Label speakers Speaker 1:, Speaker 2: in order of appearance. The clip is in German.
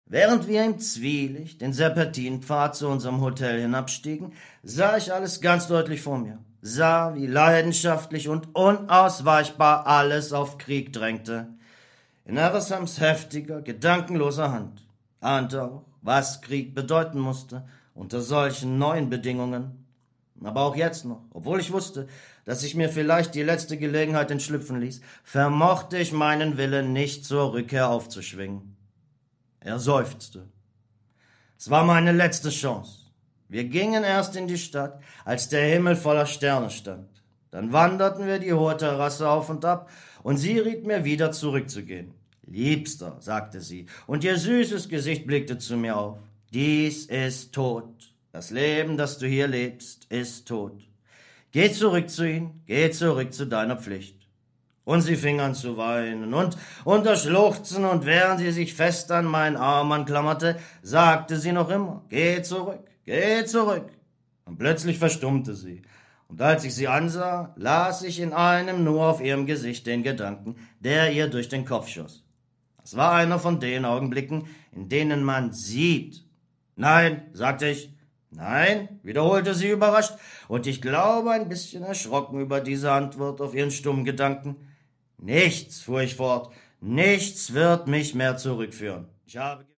Speaker 1: Während wir im Zwielicht den Serpentinpfad zu unserem Hotel hinabstiegen, sah ich alles ganz deutlich vor mir, sah, wie leidenschaftlich und unausweichbar alles auf Krieg drängte. In Eversams heftiger, gedankenloser Hand, ahnte auch, was Krieg bedeuten musste unter solchen neuen Bedingungen. Aber auch jetzt noch, obwohl ich wusste, dass ich mir vielleicht die letzte Gelegenheit entschlüpfen ließ, vermochte ich meinen Willen nicht zur Rückkehr aufzuschwingen. Er seufzte. Es war meine letzte Chance. Wir gingen erst in die Stadt, als der Himmel voller Sterne stand. Dann wanderten wir die hohe Terrasse auf und ab, und sie riet mir wieder zurückzugehen. »Liebster«, sagte sie, und ihr süßes Gesicht blickte zu mir auf, »dies ist tot. Das Leben, das du hier lebst, ist tot. Geh zurück zu ihnen, geh zurück zu deiner Pflicht.« Und sie fing an zu weinen, und unter Schluchzen, und während sie sich fest an meinen Arm anklammerte, sagte sie noch immer, »Geh zurück, geh zurück.« Und plötzlich verstummte sie, und als ich sie ansah, las ich in einem nur auf ihrem Gesicht den Gedanken, der ihr durch den Kopf schoss. Es war einer von den Augenblicken, in denen man sieht. »Nein«, sagte ich. »Nein«, wiederholte sie überrascht, und ich glaube ein bisschen erschrocken über diese Antwort auf ihren stummen Gedanken. »Nichts«, fuhr ich fort, »nichts wird mich mehr zurückführen. Ich habe